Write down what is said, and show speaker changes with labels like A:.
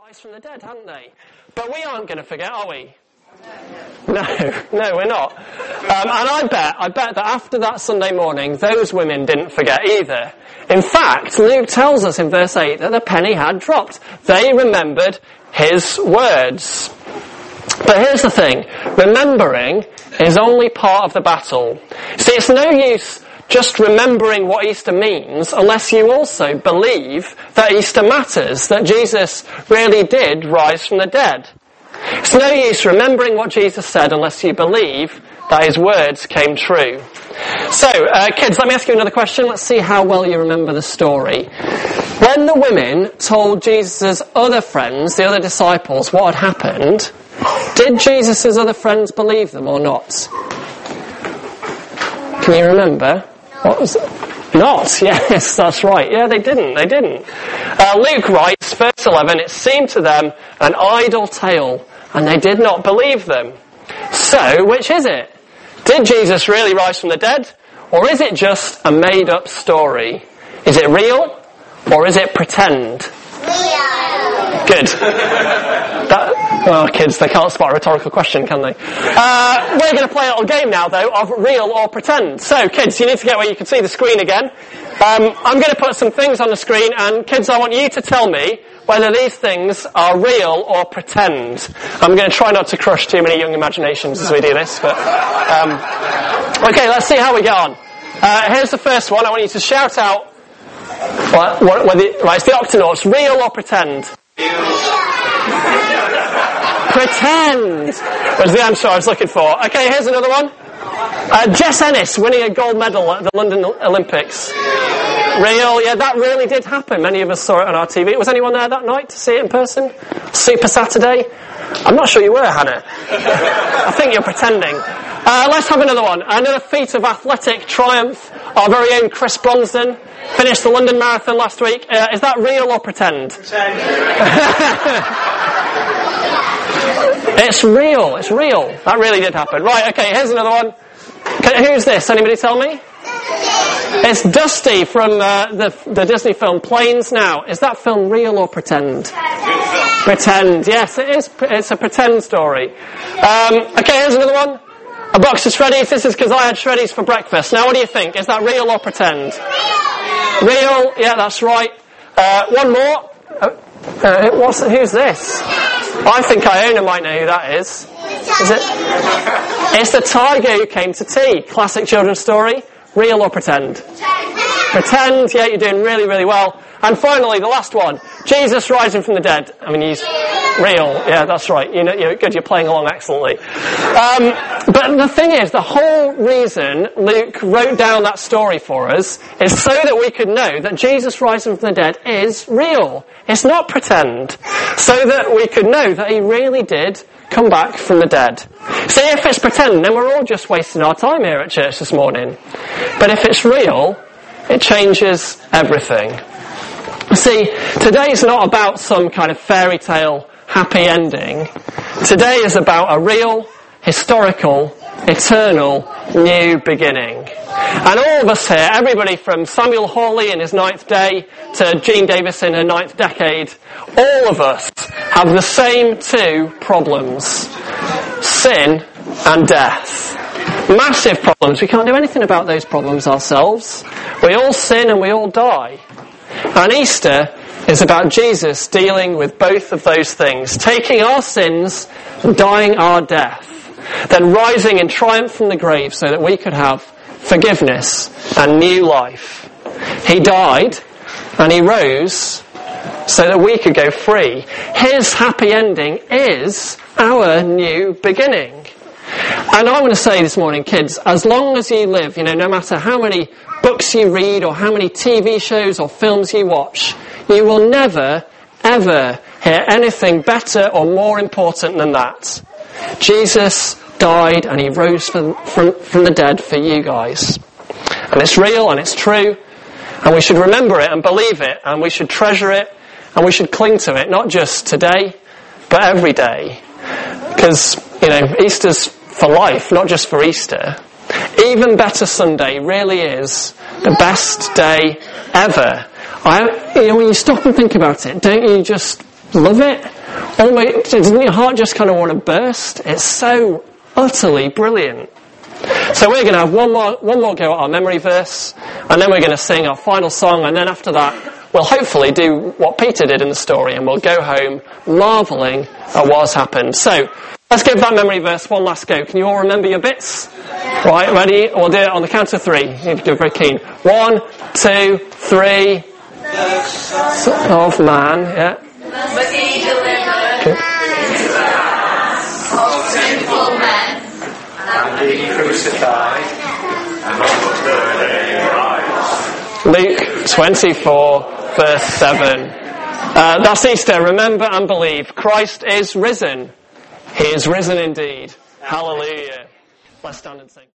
A: rise from the dead, hadn't they? But we aren't going to forget, are we? No, we're not. And I bet that after that Sunday morning, those women didn't forget either. In fact, Luke tells us in verse 8 that the penny had dropped. They remembered his words. But here's the thing, remembering is only part of the battle. See, it's no use just remembering what Easter means unless you also believe that Easter matters, that Jesus really did rise from the dead. It's no use remembering what Jesus said unless you believe that his words came true. So, kids, let me ask you another question. Let's see how well you remember the story. When the women told Jesus' other friends, the other disciples, what had happened, did Jesus' other friends believe them or not? Can you remember? What was it? Not, yes, that's right. Yeah, they didn't. Luke writes, verse 11, it seemed to them an idle tale, and they did not believe them. So, which is it? Did Jesus really rise from the dead? Or is it just a made-up story? Is it real? Or is it pretend? Real. Good. Well, kids, they can't spot a rhetorical question, can they? We're going to play a little game now, though, of real or pretend. So, kids, you need to get where you can see the screen again. I'm going to put some things on the screen, and kids, I want you to tell me whether these things are real or pretend. I'm going to try not to crush too many young imaginations as we do this, but... okay, let's see how we get on. Here's the first one. I want you to shout out... Right, it's the Octonauts. Real or pretend? Pretend was the answer I was looking for. Okay, here's another one. Jess Ennis winning a gold medal at the London Olympics. Real, yeah, that really did happen. Many of us saw it on our TV. Was anyone there that night to see it in person? Super Saturday? I'm not sure you were, Hannah. I think you're pretending. Let's have another one. Another feat of athletic triumph. Our very own Chris Bronston finished the London Marathon last week. Is that real or pretend? Pretend. It's real. That really did happen. Right, okay, here's another one. Who's this? Anybody tell me? It's Dusty from the Disney film Planes Now. Is that film real or pretend? Pretend. Yes, it is. It's a pretend story. Okay, here's another one. A box of Shreddies. This is because I had Shreddies for breakfast. Now, what do you think? Is that real or pretend? Real. Yeah, that's right. One more. Who's this? I think Iona might know who that is. Is it? It's the tiger who came to tea. Classic children's story. Real or pretend? Pretend. Yeah, you're doing really, really well. And finally, the last one. Jesus rising from the dead. I mean, he's real. Yeah, that's right. You're good. You're playing along excellently. But the thing is, the whole reason Luke wrote down that story for us is so that we could know that Jesus rising from the dead is real. It's not pretend. So that we could know that he really did come back from the dead. See, if it's pretend, then we're all just wasting our time here at church this morning. But if it's real, it changes everything. See, today is not about some kind of fairy tale happy ending. Today is about a real, historical, eternal, new beginning. And all of us here, everybody from Samuel Hawley in his 9th day to Jean Davis in her 9th decade, all of us have the same two problems. Sin and death. Massive problems. We can't do anything about those problems ourselves. We all sin and we all die. And Easter is about Jesus dealing with both of those things, taking our sins and dying our death, then rising in triumph from the grave so that we could have forgiveness and new life. He died and he rose so that we could go free. His happy ending is our new beginning. And I want to say this morning, kids, as long as you live, no matter how many books you read or how many TV shows or films you watch, you will never, ever hear anything better or more important than that. Jesus died and he rose from the dead for you guys. And it's real and it's true. And we should remember it and believe it. And we should treasure it. And we should cling to it. Not just today, but every day. Because, Easter's for life, not just for Easter. Even Better Sunday really is the best day ever. When you stop and think about it, don't you just love it? doesn't your heart just kind of want to burst? It's so utterly brilliant. So we're going to have one more go at our memory verse, and then we're going to sing our final song, and then after that, we'll hopefully do what Peter did in the story, and we'll go home marvelling at what's happened. So, let's give that memory verse one last go. Can you all remember your bits? Right, ready? We'll do it on the count of three. You need to do it very keen. 1, 2, 3. Son of man, yeah.
B: But he delivered of sinful men, and be crucified, and on the third day rise.
A: Luke 24, verse 7. That's Easter. Remember and believe. Christ is risen. He is risen indeed. Hallelujah. Let's stand and sing.